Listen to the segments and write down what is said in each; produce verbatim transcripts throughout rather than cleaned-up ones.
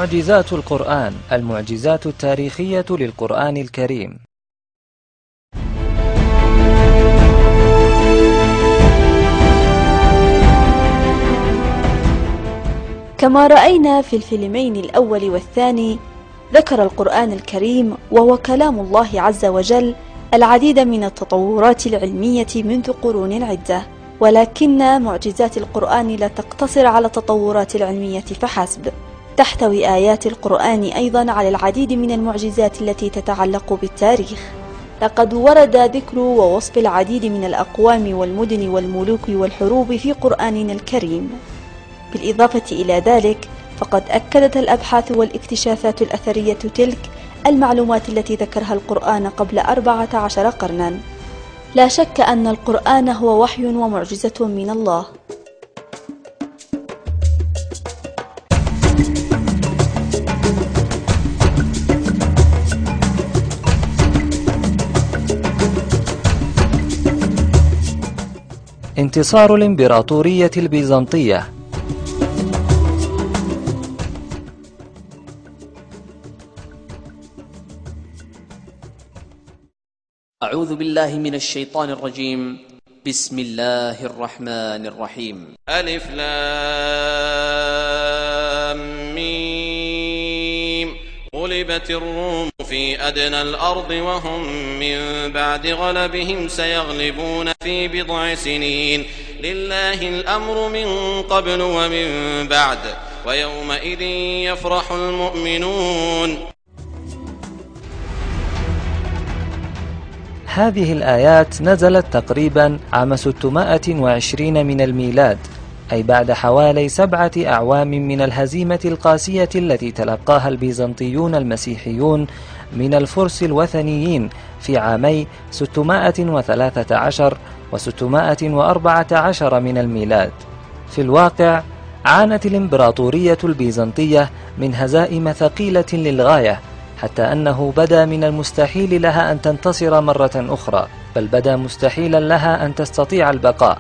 معجزات القرآن، المعجزات التاريخية للقرآن الكريم. كما رأينا في الفيلمين الأول والثاني، ذكر القرآن الكريم وهو كلام الله عز وجل العديد من التطورات العلمية منذ قرون عدة، ولكن معجزات القرآن لا تقتصر على التطورات العلمية فحسب. تحتوي آيات القرآن أيضا على العديد من المعجزات التي تتعلق بالتاريخ. لقد ورد ذكر ووصف العديد من الأقوام والمدن والملوك والحروب في قرآننا الكريم. بالإضافة إلى ذلك، فقد أكدت الأبحاث والاكتشافات الأثرية تلك المعلومات التي ذكرها القرآن قبل أربعة عشر قرنا. لا شك أن القرآن هو وحي ومعجزة من الله. انتصار الإمبراطورية البيزنطية. أعوذ بالله من الشيطان الرجيم. بسم الله الرحمن الرحيم. ألف لام ميم. غلبت الروم في أدنى الأرض وهم من بعد غلبهم سيغلبون في بضع سنين. لله الأمر من قبل ومن بعد ويومئذ يفرح المؤمنون. هذه الآيات نزلت تقريبا عام ستمائة وعشرين من الميلاد، أي بعد حوالي سبعة أعوام من الهزيمة القاسية التي تلقاها البيزنطيون المسيحيون من الفرس الوثنيين في عامي ستمائة وثلاثة عشر و ستمائة وأربعة عشر من الميلاد. في الواقع عانت الإمبراطورية البيزنطية من هزائم ثقيلة للغاية، حتى أنه بدا من المستحيل لها أن تنتصر مرة أخرى، بل بدا مستحيلا لها أن تستطيع البقاء.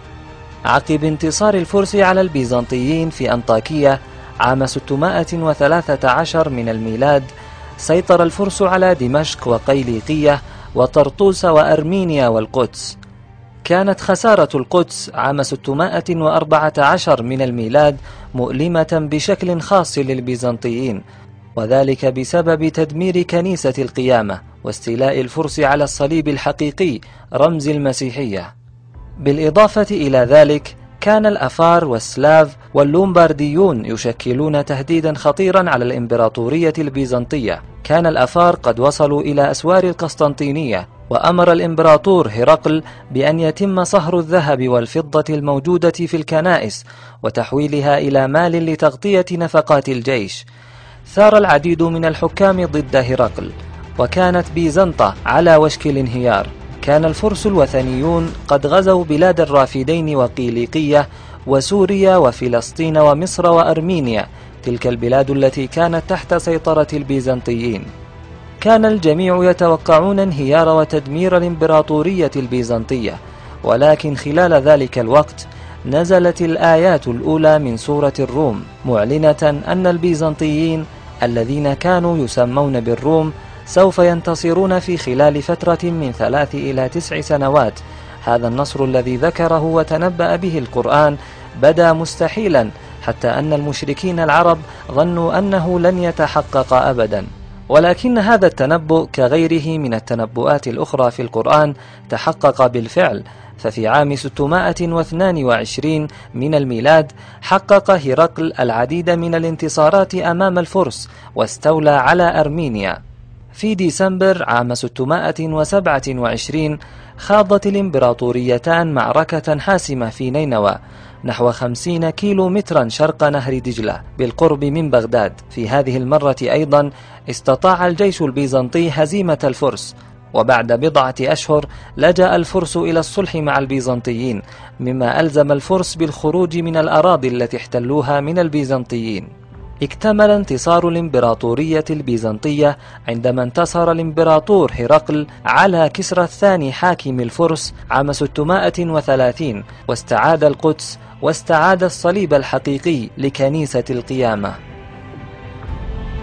عقب انتصار الفرس على البيزنطيين في أنطاكية عام ستمائة وثلاثة عشر من الميلاد، سيطر الفرس على دمشق وقيليقية وطرطوس وأرمينيا والقدس. كانت خسارة القدس عام ستمائة وأربعة عشر من الميلاد مؤلمة بشكل خاص للبيزنطيين، وذلك بسبب تدمير كنيسة القيامة واستيلاء الفرس على الصليب الحقيقي رمز المسيحية. بالإضافة إلى ذلك، كان الأفار والسلاف واللومبارديون يشكلون تهديدا خطيرا على الإمبراطورية البيزنطية. كان الأفار قد وصلوا إلى أسوار القسطنطينية، وأمر الإمبراطور هرقل بأن يتم صهر الذهب والفضة الموجودة في الكنائس وتحويلها إلى مال لتغطية نفقات الجيش. ثار العديد من الحكام ضد هرقل، وكانت بيزنطة على وشك الانهيار. كان الفرس الوثنيون قد غزوا بلاد الرافدين وقيليقية وسوريا وفلسطين ومصر وأرمينيا، تلك البلاد التي كانت تحت سيطرة البيزنطيين. كان الجميع يتوقعون انهيار وتدمير الإمبراطورية البيزنطية، ولكن خلال ذلك الوقت نزلت الآيات الأولى من سورة الروم معلنة أن البيزنطيين الذين كانوا يسمون بالروم سوف ينتصرون في خلال فترة من ثلاث إلى تسع سنوات. هذا النصر الذي ذكره وتنبأ به القرآن بدا مستحيلا، حتى أن المشركين العرب ظنوا أنه لن يتحقق أبدا. ولكن هذا التنبؤ كغيره من التنبؤات الأخرى في القرآن تحقق بالفعل. ففي عام ستمائة واثنين وعشرين من الميلاد حقق هرقل العديد من الانتصارات أمام الفرس واستولى على أرمينيا. في ديسمبر عام ستمائة وسبعة وعشرين خاضت الإمبراطوريتان معركة حاسمة في نينوى، نحو خمسين كيلو مترا شرق نهر دجلة بالقرب من بغداد. في هذه المرة أيضا استطاع الجيش البيزنطي هزيمة الفرس، وبعد بضعة أشهر لجأ الفرس إلى الصلح مع البيزنطيين، مما ألزم الفرس بالخروج من الأراضي التي احتلوها من البيزنطيين. اكتمل انتصار الإمبراطورية البيزنطية عندما انتصر الإمبراطور هرقل على كسرى الثاني حاكم الفرس عام ستمائة وثلاثين، واستعاد القدس واستعاد الصليب الحقيقي لكنيسة القيامة.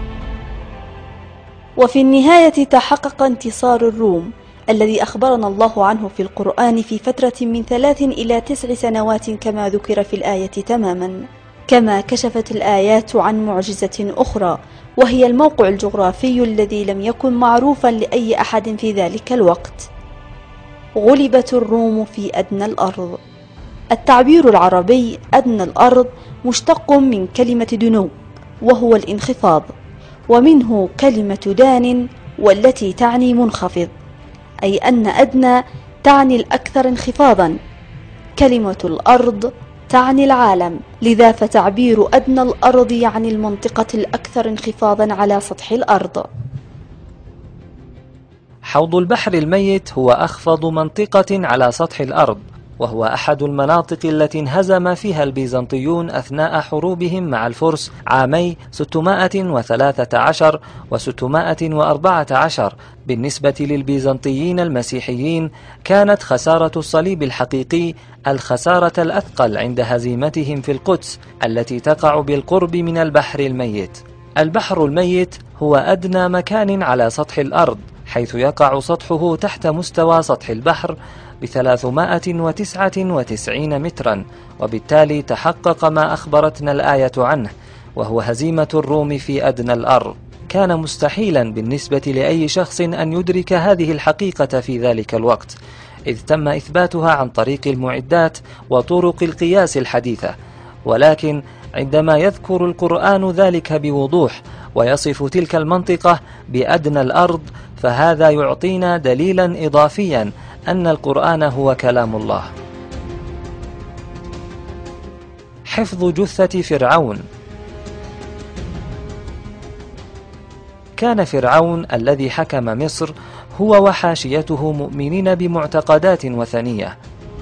وفي النهاية تحقق انتصار الروم الذي أخبرنا الله عنه في القرآن في فترة من ثلاث إلى تسع سنوات كما ذكر في الآية تماما. كما كشفت الآيات عن معجزة أخرى، وهي الموقع الجغرافي الذي لم يكن معروفا لأي أحد في ذلك الوقت. غلبت الروم في أدنى الأرض. التعبير العربي أدنى الأرض مشتق من كلمة دنو وهو الانخفاض، ومنه كلمة دان والتي تعني منخفض، أي أن أدنى تعني الأكثر انخفاضا. كلمة الأرض تعني العالم، لذا فتعبير أدنى الأرض يعني المنطقة الأكثر انخفاضا على سطح الأرض. حوض البحر الميت هو أخفض منطقة على سطح الأرض، وهو أحد المناطق التي انهزم فيها البيزنطيون أثناء حروبهم مع الفرس عامي ستمائة وثلاثة عشر و ستمائة وأربعة عشر. بالنسبة للبيزنطيين المسيحيين كانت خسارة الصليب الحقيقي الخسارة الأثقل عند هزيمتهم في القدس التي تقع بالقرب من البحر الميت. البحر الميت هو أدنى مكان على سطح الأرض، حيث يقع سطحه تحت مستوى سطح البحر بثلاثمائة وتسعة وتسعين مترا، وبالتالي تحقق ما أخبرتنا الآية عنه، وهو هزيمة الروم في أدنى الأرض. كان مستحيلا بالنسبة لأي شخص أن يدرك هذه الحقيقة في ذلك الوقت، إذ تم إثباتها عن طريق المعدات وطرق القياس الحديثة، ولكن عندما يذكر القرآن ذلك بوضوح ويصف تلك المنطقة بأدنى الأرض، فهذا يعطينا دليلا إضافيا أن القرآن هو كلام الله. حفظ جثة فرعون. كان فرعون الذي حكم مصر هو وحاشيته مؤمنين بمعتقدات وثنية.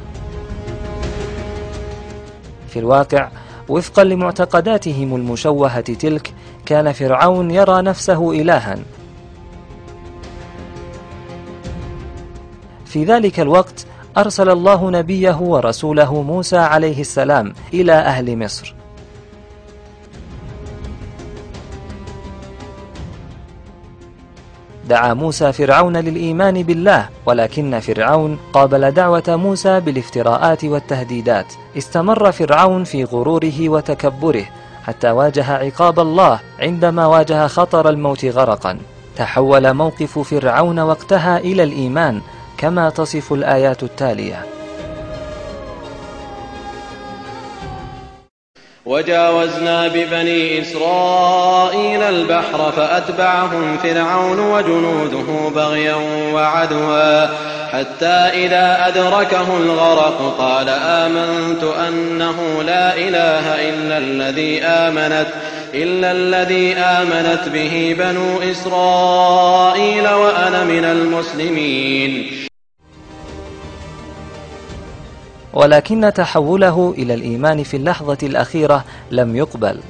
في الواقع وفقا لمعتقداتهم المشوهة تلك، كان فرعون يرى نفسه إلها. في ذلك الوقت أرسل الله نبيه ورسوله موسى عليه السلام إلى أهل مصر. دعا موسى فرعون للإيمان بالله، ولكن فرعون قابل دعوة موسى بالافتراءات والتهديدات. استمر فرعون في غروره وتكبره حتى واجه عقاب الله عندما واجه خطر الموت غرقا. تحول موقف فرعون وقتها إلى الإيمان كما تصف الآيات التالية: وجاوزنا ببني إسرائيل البحر فأتبعهم فرعون وجنوده بغيا وعدوا حتى إذا أدركه الغرق قال آمنت أنه لا إله إلا الذي آمنت إلا الذي آمنت به بنو إسرائيل وأنا من المسلمين. ولكن تحوله إلى الإيمان في اللحظة الأخيرة لم يقبل.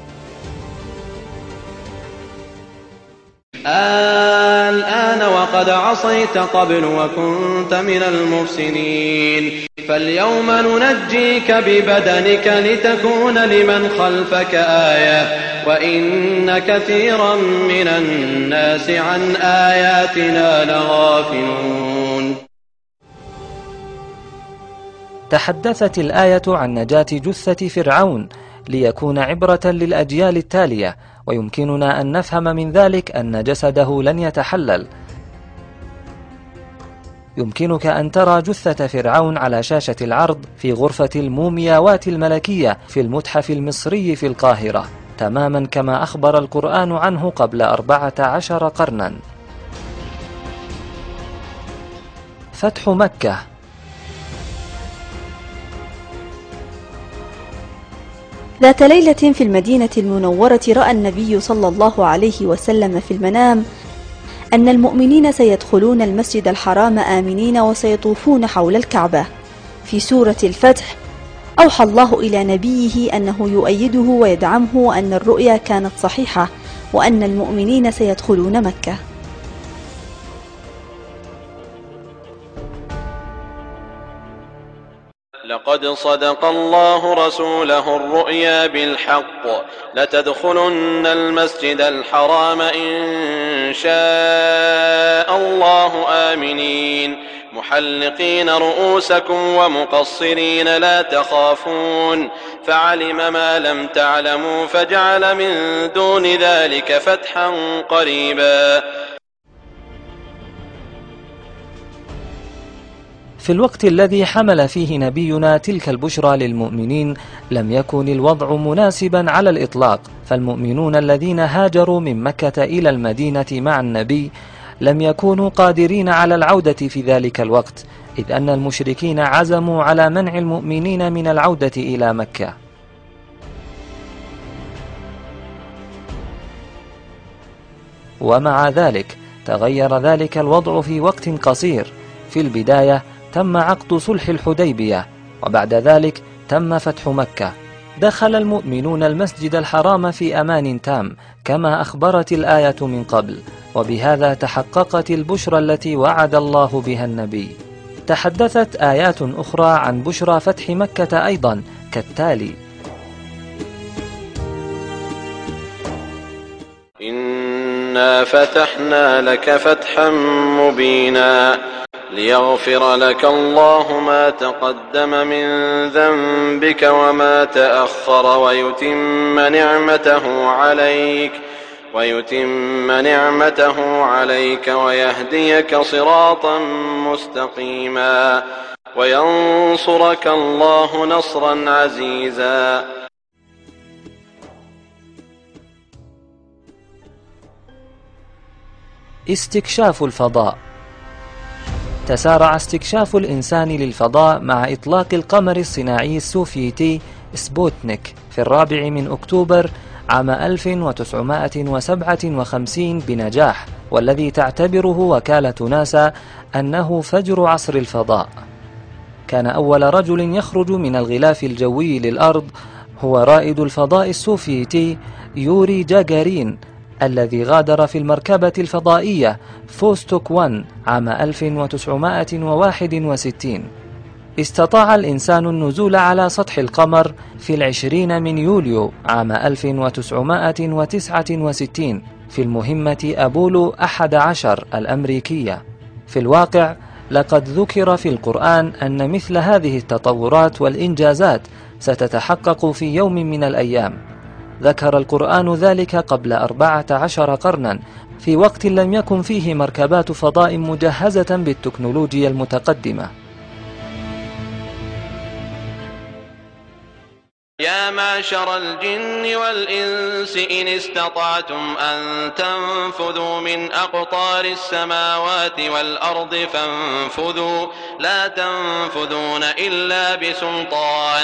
الآن وقد عصيت قبل وكنت من المفسدين فاليوم ننجيك ببدنك لتكون لمن خلفك آية وإن كثيرا من الناس عن آياتنا لغافلون. تحدثت الآية عن نجاة جثة فرعون ليكون عبرة للأجيال التالية، ويمكننا أن نفهم من ذلك أن جسده لن يتحلل. يمكنك أن ترى جثة فرعون على شاشة العرض في غرفة المومياوات الملكية في المتحف المصري في القاهرة، تماما كما أخبر القرآن عنه قبل أربعة عشر قرنا. فتح مكة. ذات ليلة في المدينة المنورة رأى النبي صلى الله عليه وسلم في المنام أن المؤمنين سيدخلون المسجد الحرام آمنين وسيطوفون حول الكعبة. في سورة الفتح أوحى الله إلى نبيه أنه يؤيده ويدعمه وأن الرؤيا كانت صحيحة وأن المؤمنين سيدخلون مكة. لقد صدق الله رسوله الرؤيا بالحق لتدخلن المسجد الحرام إن شاء الله آمنين محلقين رؤوسكم ومقصرين لا تخافون فعلم ما لم تعلموا فجعل من دون ذلك فتحا قريبا. في الوقت الذي حمل فيه نبينا تلك البشرى للمؤمنين لم يكن الوضع مناسبا على الإطلاق، فالمؤمنون الذين هاجروا من مكة إلى المدينة مع النبي لم يكونوا قادرين على العودة في ذلك الوقت، إذ أن المشركين عزموا على منع المؤمنين من العودة إلى مكة. ومع ذلك تغير ذلك الوضع في وقت قصير. في البداية تم عقد صلح الحديبية، وبعد ذلك تم فتح مكة. دخل المؤمنون المسجد الحرام في أمان تام كما أخبرت الآية من قبل، وبهذا تحققت البشرى التي وعد الله بها النبي. تحدثت آيات أخرى عن بشرى فتح مكة أيضا كالتالي: إنا فتحنا لك فتحا مبينا ليغفر لك الله ما تقدم من ذنبك وما تأخر ويتم نعمته عليك ويتم نعمته عليك ويهديك صراطا مستقيما وينصرك الله نصرا عزيزا. استكشاف الفضاء. تسارع استكشاف الإنسان للفضاء مع إطلاق القمر الصناعي السوفيتي سبوتنيك في الرابع من أكتوبر عام ألف وتسعمائة وسبعة وخمسين بنجاح، والذي تعتبره وكالة ناسا أنه فجر عصر الفضاء. كان أول رجل يخرج من الغلاف الجوي للأرض هو رائد الفضاء السوفيتي يوري جاغارين، الذي غادر في المركبة الفضائية فوستوك واحد عام ألف وتسعمائة وواحد وستين. استطاع الإنسان النزول على سطح القمر في العشرين من يوليو عام ألف وتسعمائة وتسعة وستين في المهمة أبولو أحد عشر الأمريكية. في الواقع لقد ذكر في القرآن أن مثل هذه التطورات والإنجازات ستتحقق في يوم من الأيام. ذكر القرآن ذلك قبل أربعة عشر قرنا، في وقت لم يكن فيه مركبات فضاء مجهزة بالتكنولوجيا المتقدمة. يا معشر الجن والإنس إن استطعتم أن تنفذوا من أقطار السماوات والأرض فانفذوا لا تنفذون إلا بسلطان.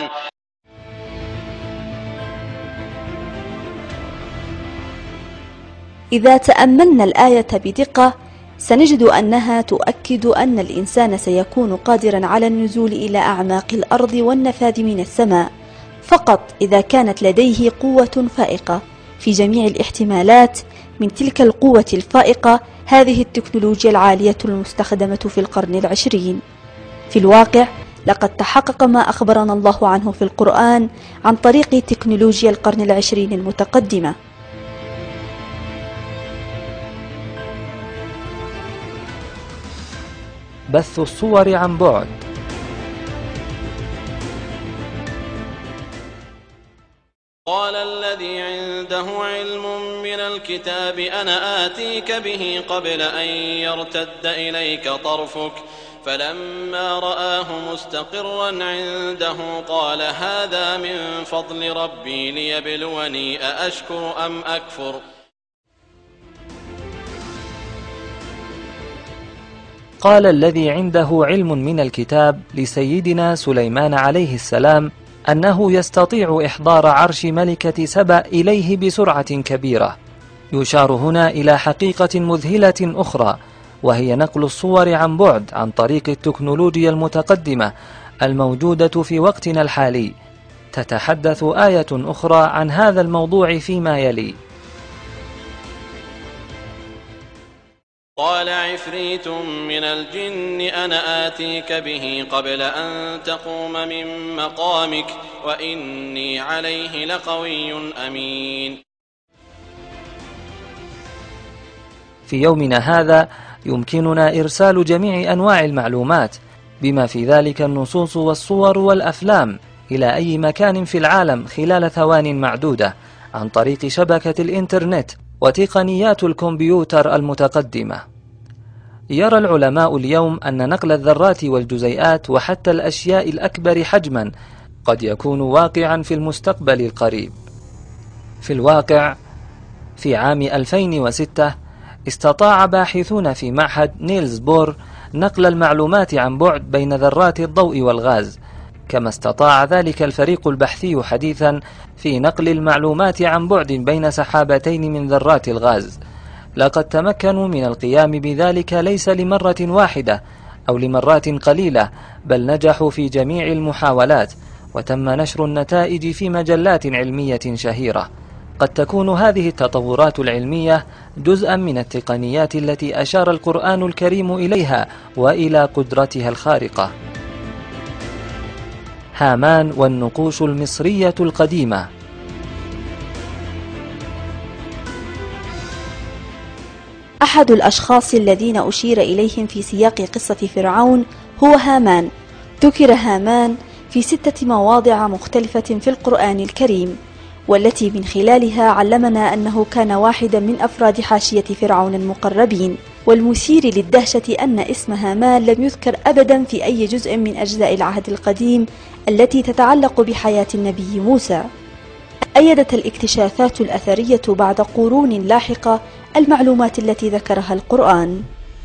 إذا تأملنا الآية بدقة سنجد أنها تؤكد أن الإنسان سيكون قادرا على النزول إلى أعماق الأرض والنفاذ من السماء فقط إذا كانت لديه قوة فائقة في جميع الاحتمالات. من تلك القوة الفائقة هذه التكنولوجيا العالية المستخدمة في القرن العشرين. في الواقع لقد تحقق ما أخبرنا الله عنه في القرآن عن طريق تكنولوجيا القرن العشرين المتقدمة. بث الصور عن بعد. قال الذي عنده علم من الكتاب أنا آتيك به قبل أن يرتد إليك طرفك فلما رآه مستقرا عنده قال هذا من فضل ربي ليبلوني أأشكر أم أكفر. قال الذي عنده علم من الكتاب لسيدنا سليمان عليه السلام أنه يستطيع إحضار عرش ملكة سبأ إليه بسرعة كبيرة. يشار هنا إلى حقيقة مذهلة أخرى، وهي نقل الصور عن بعد عن طريق التكنولوجيا المتقدمة الموجودة في وقتنا الحالي. تتحدث آية أخرى عن هذا الموضوع فيما يلي. قال عفريت من الجن أنا آتيك به قبل أن تقوم من مقامك وإني عليه لقوي أمين. في يومنا هذا يمكننا إرسال جميع أنواع المعلومات بما في ذلك النصوص والصور والأفلام إلى أي مكان في العالم خلال ثوان معدودة عن طريق شبكة الإنترنت وتقنيات الكمبيوتر المتقدمة. يرى العلماء اليوم أن نقل الذرات والجزيئات وحتى الأشياء الأكبر حجما قد يكون واقعا في المستقبل القريب. في الواقع في عام ألفين وستة استطاع باحثون في معهد نيلز بور نقل المعلومات عن بعد بين ذرات الضوء والغاز، كما استطاع ذلك الفريق البحثي حديثا في نقل المعلومات عن بعد بين سحابتين من ذرات الغاز. لقد تمكنوا من القيام بذلك ليس لمرة واحدة أو لمرات قليلة، بل نجحوا في جميع المحاولات، وتم نشر النتائج في مجلات علمية شهيرة. قد تكون هذه التطورات العلمية جزءا من التقنيات التي أشار القرآن الكريم إليها وإلى قدرتها الخارقة. هامان والنقوش المصرية القديمة. أحد الأشخاص الذين أشير إليهم في سياق قصة فرعون هو هامان. ذكر هامان في ستة مواضع مختلفة في القرآن الكريم، والتي من خلالها علمنا أنه كان واحدا من أفراد حاشية فرعون المقربين. والمثير للدهشة أن اسم هامان لم يذكر أبدا في أي جزء من أجزاء العهد القديم التي تتعلق بحياة النبي موسى. أيدت الاكتشافات الأثرية بعد قرون لاحقة المعلومات التي ذكرها القرآن.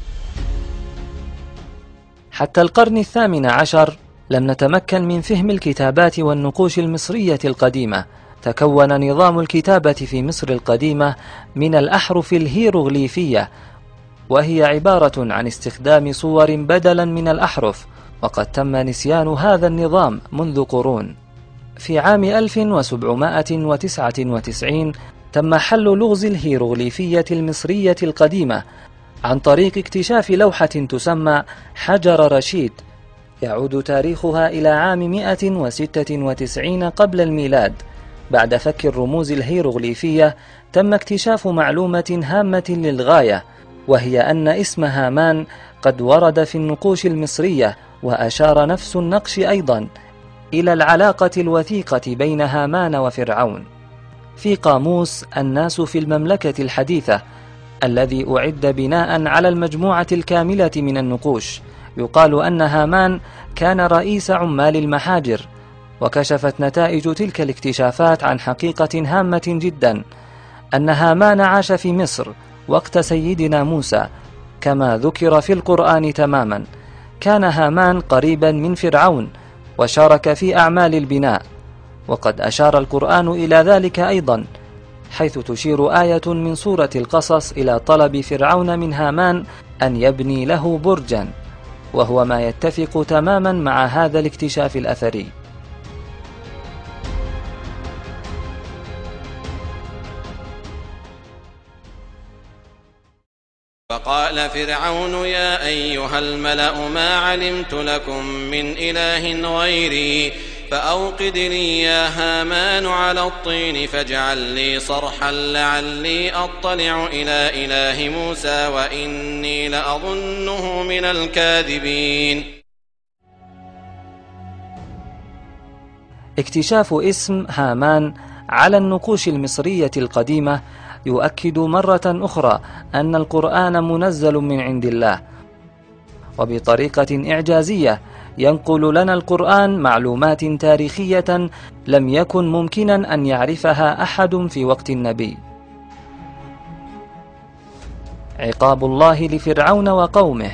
حتى القرن الثامن عشر لم نتمكن من فهم الكتابات والنقوش المصرية القديمة. تكون نظام الكتابة في مصر القديمة من الأحرف الهيروغليفية، وهي عبارة عن استخدام صور بدلا من الأحرف، وقد تم نسيان هذا النظام منذ قرون. في عام ألف وسبعمائة وتسعة وتسعين تم حل لغز الهيروغليفية المصرية القديمة عن طريق اكتشاف لوحة تسمى حجر رشيد، يعود تاريخها إلى عام مئة وستة وتسعين قبل الميلاد. بعد فك الرموز الهيروغليفية تم اكتشاف معلومة هامة للغاية، وهي أن اسم هامان قد ورد في النقوش المصرية، وأشار نفس النقش أيضا إلى العلاقة الوثيقة بين هامان وفرعون. في قاموس الناس في المملكة الحديثة الذي أعد بناء على المجموعة الكاملة من النقوش، يقال أن هامان كان رئيس عمال المحاجر. وكشفت نتائج تلك الاكتشافات عن حقيقة هامة جدا، أن هامان عاش في مصر وقت سيدنا موسى كما ذكر في القرآن تماما. كان هامان قريبا من فرعون وشارك في أعمال البناء، وقد أشار القرآن إلى ذلك أيضا، حيث تشير آية من سورة القصص إلى طلب فرعون من هامان أن يبني له برجا، وهو ما يتفق تماما مع هذا الاكتشاف الأثري. وقال فرعون يا أيها الملأ ما علمت لكم من إله غيري فأوقد لي يا هامان على الطين فاجعل لي صرحا لعلي أطلع إلى إله موسى وإني لأظنه من الكاذبين. اكتشاف اسم هامان على النقوش المصرية القديمة يؤكد مرة أخرى أن القرآن منزل من عند الله، وبطريقة إعجازية ينقل لنا القرآن معلومات تاريخية لم يكن ممكنا أن يعرفها أحد في وقت النبي. عقاب الله لفرعون وقومه.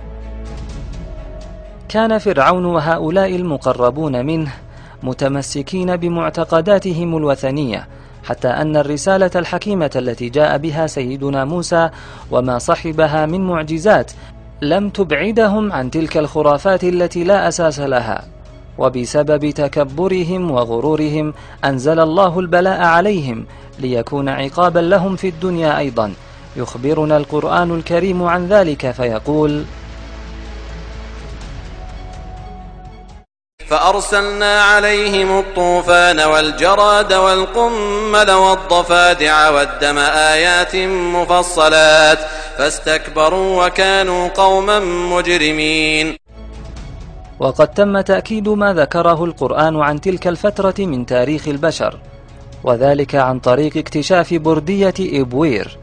كان فرعون وهؤلاء المقربون منه متمسكين بمعتقداتهم الوثنية، حتى أن الرسالة الحكيمة التي جاء بها سيدنا موسى وما صحبها من معجزات لم تبعدهم عن تلك الخرافات التي لا أساس لها. وبسبب تكبرهم وغرورهم أنزل الله البلاء عليهم ليكون عقابا لهم في الدنيا أيضا، يخبرنا القرآن الكريم عن ذلك فيقول: فأرسلنا عليهم الطوفان والجراد والقمل والضفادع والدم آيات مفصلات فاستكبروا وكانوا قوما مجرمين. وقد تم تأكيد ما ذكره القرآن عن تلك الفترة من تاريخ البشر، وذلك عن طريق اكتشاف بردية إبوير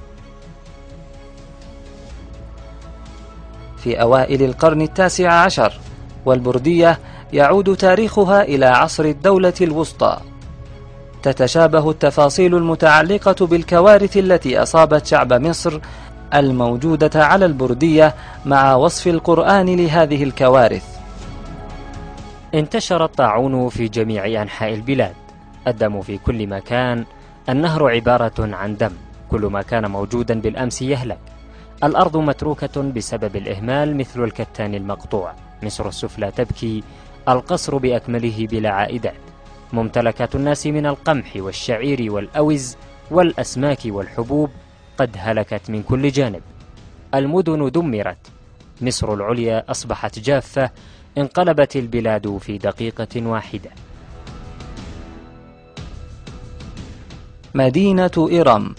في أوائل القرن التاسع عشر، والبردية يعود تاريخها إلى عصر الدولة الوسطى. تتشابه التفاصيل المتعلقة بالكوارث التي أصابت شعب مصر الموجودة على البردية مع وصف القرآن لهذه الكوارث. انتشر الطاعون في جميع أنحاء البلاد، الدم في كل مكان، النهر عبارة عن دم، كل ما كان موجودا بالأمس يهلك، الأرض متروكة بسبب الإهمال مثل الكتان المقطوع، مصر السفلى تبكي، القصر بأكمله بلا عائدات، ممتلكات الناس من القمح والشعير والأوز والأسماك والحبوب قد هلكت من كل جانب، المدن دمرت، مصر العليا أصبحت جافة، انقلبت البلاد في دقيقة واحدة. مدينة إرم.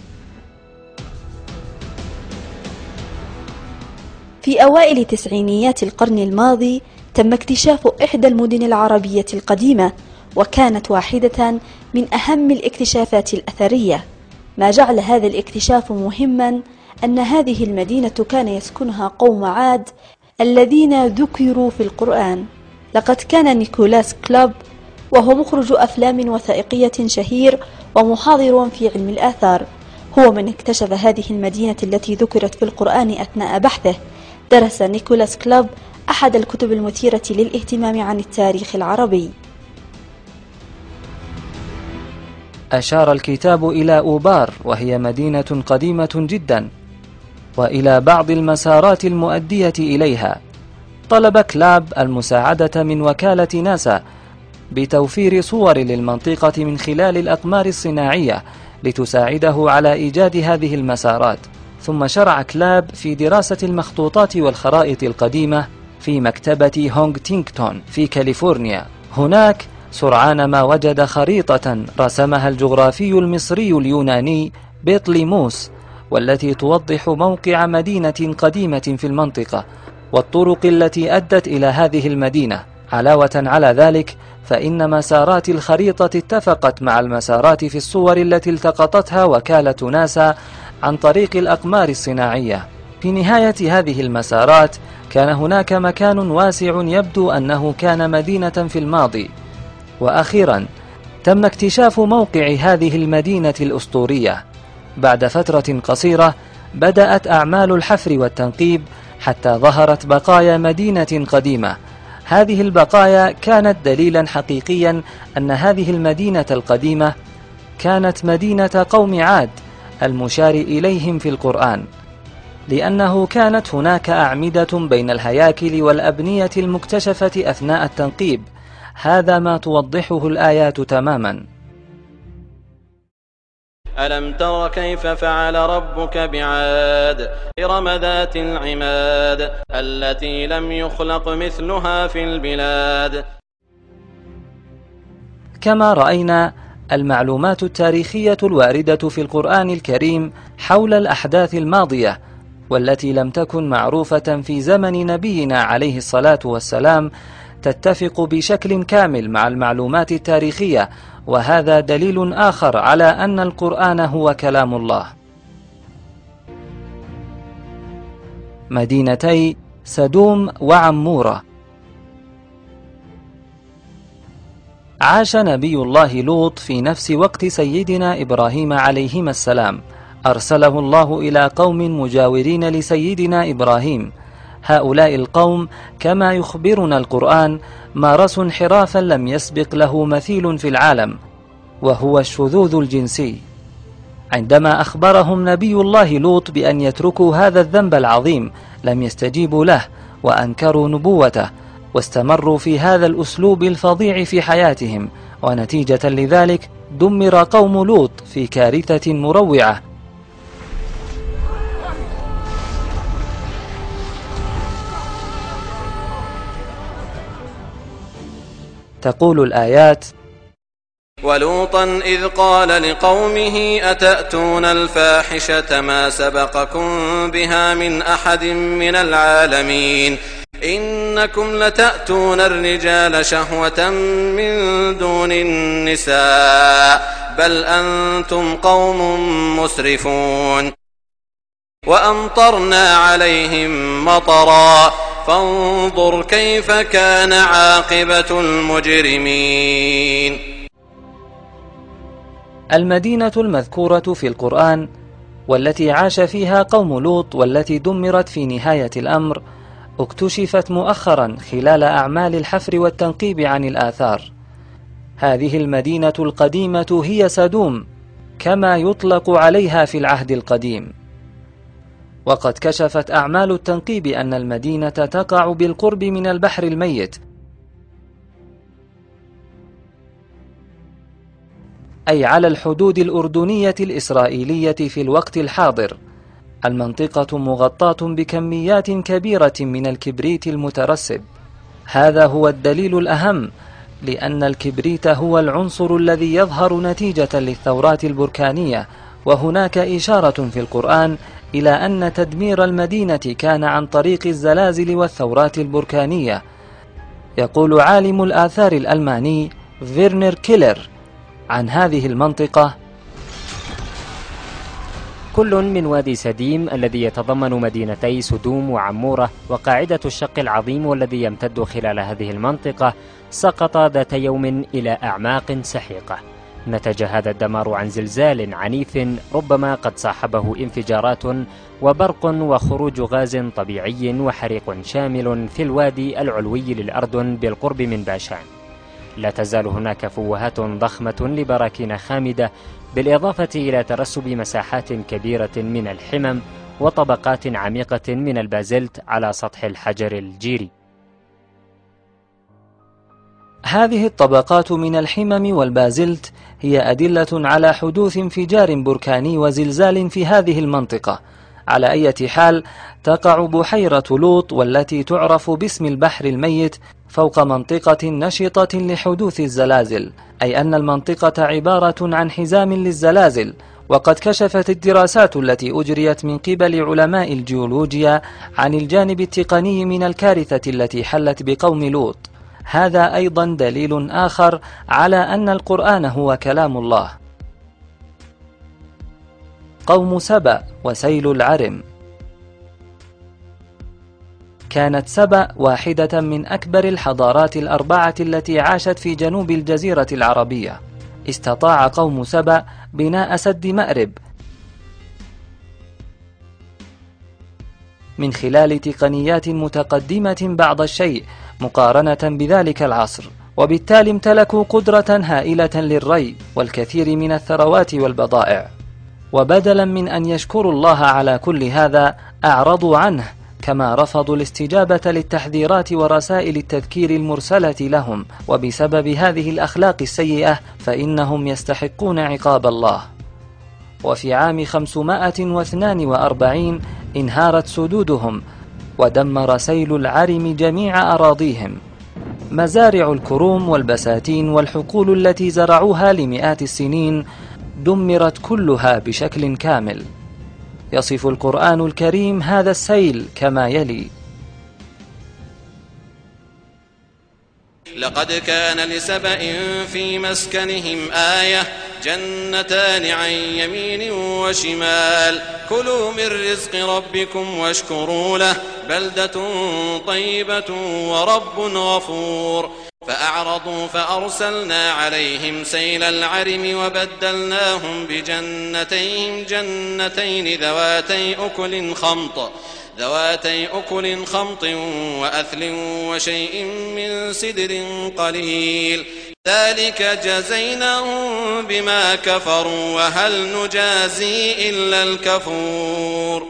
في أوائل تسعينيات القرن الماضي تم اكتشاف إحدى المدن العربية القديمة، وكانت واحدة من أهم الاكتشافات الأثرية. ما جعل هذا الاكتشاف مهما أن هذه المدينة كان يسكنها قوم عاد الذين ذكروا في القرآن. لقد كان نيكولاس كلاب، وهو مخرج أفلام وثائقية شهير ومحاضر في علم الآثار، هو من اكتشف هذه المدينة التي ذكرت في القرآن أثناء بحثه. درس نيكولاس كلاب أحد الكتب المثيرة للاهتمام عن التاريخ العربي. أشار الكتاب إلى أوبار، وهي مدينة قديمة جدا، وإلى بعض المسارات المؤدية إليها. طلب كلاب المساعدة من وكالة ناسا بتوفير صور للمنطقة من خلال الأقمار الصناعية لتساعده على إيجاد هذه المسارات. ثم شرع كلاب في دراسة المخطوطات والخرائط القديمة في مكتبة هونغ تينغتون في كاليفورنيا. هناك سرعان ما وجد خريطة رسمها الجغرافي المصري اليوناني بطليموس، والتي توضح موقع مدينة قديمة في المنطقة والطرق التي أدت إلى هذه المدينة. علاوة على ذلك، فإن مسارات الخريطة اتفقت مع المسارات في الصور التي التقطتها وكالة ناسا عن طريق الأقمار الصناعية. في نهاية هذه المسارات كان هناك مكان واسع يبدو أنه كان مدينة في الماضي. وأخيرا تم اكتشاف موقع هذه المدينة الأسطورية. بعد فترة قصيرة بدأت أعمال الحفر والتنقيب حتى ظهرت بقايا مدينة قديمة. هذه البقايا كانت دليلا حقيقيا أن هذه المدينة القديمة كانت مدينة قوم عاد المشار إليهم في القرآن، لأنه كانت هناك أعمدة بين الهياكل والأبنية المكتشفة أثناء التنقيب. هذا ما توضحه الآيات تماما. ألم تر كيف فعل ربك بعاد إرم ذات العماد التي لم يخلق مثلها في البلاد. كما رأينا، المعلومات التاريخية الواردة في القرآن الكريم حول الأحداث الماضية والتي لم تكن معروفة في زمن نبينا عليه الصلاة والسلام تتفق بشكل كامل مع المعلومات التاريخية، وهذا دليل آخر على أن القرآن هو كلام الله. مدينتي سدوم وعمورة. عاش نبي الله لوط في نفس وقت سيدنا إبراهيم عليهما السلام. أرسله الله إلى قوم مجاورين لسيدنا إبراهيم. هؤلاء القوم كما يخبرنا القرآن مارسوا انحرافا لم يسبق له مثيل في العالم، وهو الشذوذ الجنسي. عندما أخبرهم نبي الله لوط بأن يتركوا هذا الذنب العظيم لم يستجيبوا له وأنكروا نبوته، واستمروا في هذا الأسلوب الفظيع في حياتهم، ونتيجة لذلك دمر قوم لوط في كارثة مروعة. تقول الآيات: ولوطا إذ قال لقومه أتأتون الفاحشة ما سبقكم بها من أحد من العالمين إنكم لتأتون الرجال شهوة من دون النساء بل أنتم قوم مسرفون وأمطرنا عليهم مطرا فانظر كيف كان عاقبة المجرمين. المدينة المذكورة في القرآن والتي عاش فيها قوم لوط والتي دمرت في نهاية الأمر اكتشفت مؤخرا خلال أعمال الحفر والتنقيب عن الآثار. هذه المدينة القديمة هي سدوم كما يطلق عليها في العهد القديم، وقد كشفت أعمال التنقيب أن المدينة تقع بالقرب من البحر الميت، أي على الحدود الأردنية الإسرائيلية في الوقت الحاضر. المنطقة مغطاة بكميات كبيرة من الكبريت المترسب. هذا هو الدليل الأهم، لأن الكبريت هو العنصر الذي يظهر نتيجة للثورات البركانية، وهناك إشارة في القرآن إلى أن تدمير المدينة كان عن طريق الزلازل والثورات البركانية. يقول عالم الآثار الألماني فيرنر كيلر عن هذه المنطقة: كل من وادي سديم الذي يتضمن مدينتي سدوم وعمورة وقاعدة الشق العظيم والذي يمتد خلال هذه المنطقة سقط ذات يوم إلى أعماق سحيقة. نتج هذا الدمار عن زلزال عنيف ربما قد صاحبه انفجارات وبرق وخروج غاز طبيعي وحريق شامل في الوادي العلوي للأردن بالقرب من باشان. لا تزال هناك فوهات ضخمة لبراكين خامدة، بالإضافة إلى ترسب مساحات كبيرة من الحمم وطبقات عميقة من البازلت على سطح الحجر الجيري. هذه الطبقات من الحمم والبازلت هي أدلة على حدوث انفجار بركاني وزلزال في هذه المنطقة. على أي حال، تقع بحيرة لوط والتي تعرف باسم البحر الميت فوق منطقة نشطة لحدوث الزلازل، أي أن المنطقة عبارة عن حزام للزلازل. وقد كشفت الدراسات التي أجريت من قبل علماء الجيولوجيا عن الجانب التقني من الكارثة التي حلت بقوم لوط. هذا أيضا دليل آخر على أن القرآن هو كلام الله. قوم سبأ وسيل العرم. كانت سبأ واحدة من أكبر الحضارات الأربعة التي عاشت في جنوب الجزيرة العربية. استطاع قوم سبأ بناء سد مأرب من خلال تقنيات متقدمة بعض الشيء مقارنة بذلك العصر، وبالتالي امتلكوا قدرة هائلة للري والكثير من الثروات والبضائع. وبدلا من أن يشكروا الله على كل هذا أعرضوا عنه، كما رفضوا الاستجابة للتحذيرات ورسائل التذكير المرسلة لهم. وبسبب هذه الأخلاق السيئة فإنهم يستحقون عقاب الله. وفي عام خمسمائة واثنين وأربعين انهارت سدودهم ودمر سيل العرم جميع أراضيهم. مزارع الكروم والبساتين والحقول التي زرعوها لمئات السنين دمرت كلها بشكل كامل. يصف القرآن الكريم هذا السيل كما يلي: لقد كان لسبأ في مسكنهم آية جنتان عن يمين وشمال كلوا من رزق ربكم واشكروا له بلدة طيبة ورب غفور فأعرضوا فأرسلنا عليهم سيل العرم وبدلناهم بجنتيهم جنتين ذواتي أكل خمط ذواتي أكل خمط وأثل وشيء من سدر قليل ذلك جزيناهم بما كفروا وهل نجازي إلا الكفور.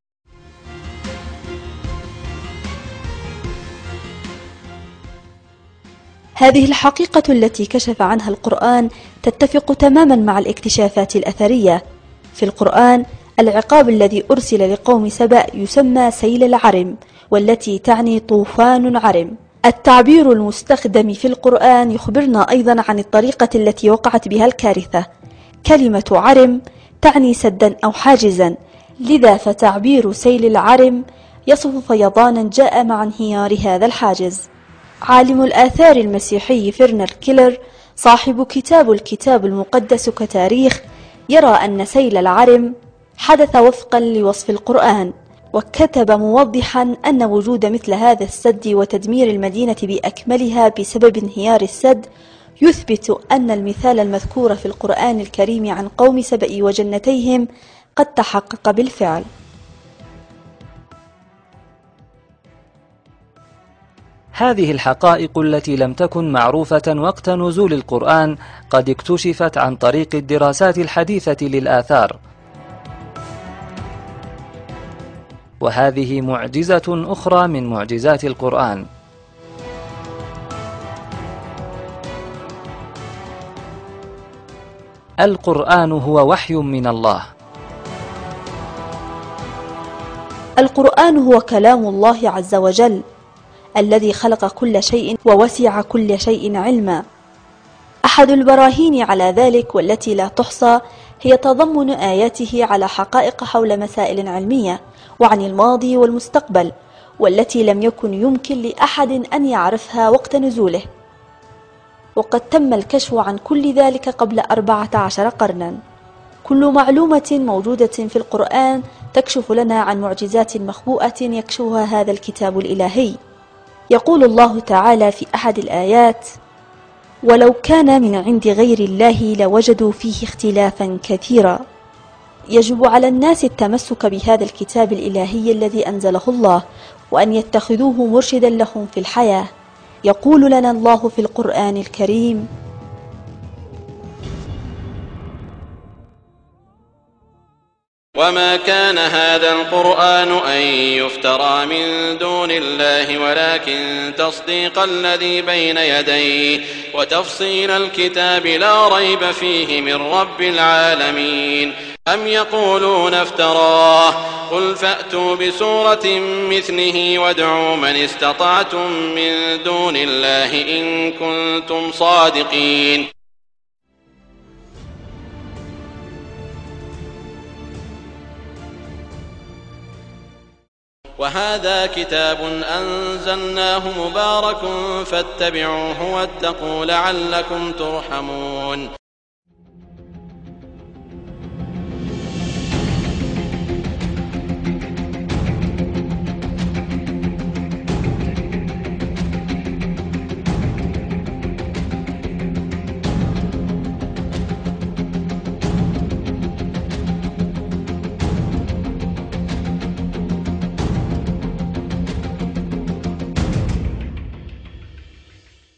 هذه الحقيقة التي كشف عنها القرآن تتفق تماما مع الاكتشافات الأثرية. في القرآن العقاب الذي أرسل لقوم سبأ يسمى سيل العرم، والتي تعني طوفان عرم. التعبير المستخدم في القرآن يخبرنا أيضا عن الطريقة التي وقعت بها الكارثة. كلمة عرم تعني سدا أو حاجزا، لذا فتعبير سيل العرم يصف فيضانا جاء مع انهيار هذا الحاجز. عالم الآثار المسيحي فرنر كيلر صاحب كتاب الكتاب المقدس كتاريخ يرى أن سيل العرم حدث وفقا لوصف القرآن، وكتب موضحا أن وجود مثل هذا السد وتدمير المدينة بأكملها بسبب انهيار السد يثبت أن المثال المذكور في القرآن الكريم عن قوم سبأ وجنتيهم قد تحقق بالفعل. هذه الحقائق التي لم تكن معروفة وقت نزول القرآن قد اكتشفت عن طريق الدراسات الحديثة للآثار، وهذه معجزة أخرى من معجزات القرآن. القرآن هو وحي من الله. القرآن هو كلام الله عز وجل الذي خلق كل شيء ووسع كل شيء علما. أحد البراهين على ذلك والتي لا تحصى هي تضمن آياته على حقائق حول مسائل علمية وعن الماضي والمستقبل، والتي لم يكن يمكن لأحد أن يعرفها وقت نزوله، وقد تم الكشف عن كل ذلك قبل أربعة عشر قرنا. كل معلومة موجودة في القرآن تكشف لنا عن معجزات مخبوءة يكشفها هذا الكتاب الإلهي. يقول الله تعالى في أحد الآيات: ولو كان من عند غير الله لوجدوا فيه اختلافا كثيرا. يجب على الناس التمسك بهذا الكتاب الإلهي الذي أنزله الله، وأن يتخذوه مرشدا لهم في الحياة. يقول لنا الله في القرآن الكريم: وما كان هذا القرآن أن يفترى من دون الله ولكن تصديق الذي بين يديه وتفصيل الكتاب لا ريب فيه من رب العالمين. أم يقولون افتراه قل فأتوا بسورة مثله وادعوا من استطعتم من دون الله إن كنتم صادقين. وهذا كتاب أنزلناه مبارك فاتبعوه واتقوا لعلكم ترحمون.